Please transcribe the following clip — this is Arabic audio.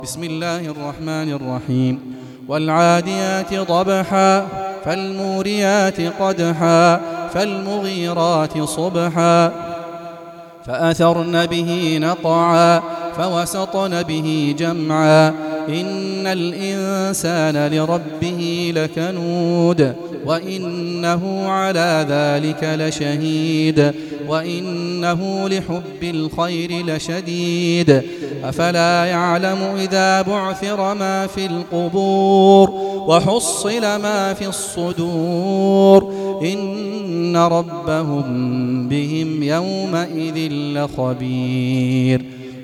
بسم الله الرحمن الرحيم. والعاديات ضبحا فالموريات قدحا فالمغيرات صبحا فأثرن به نقعا فوسطن به جمعا إن الإنسان لربه لكنود وإنه على ذلك لشهيد وإنه لحب الخير لشديد أفلا يعلم إذا بعثر ما في القبور وحصل ما في الصدور إن ربهم بهم يومئذ لخبير.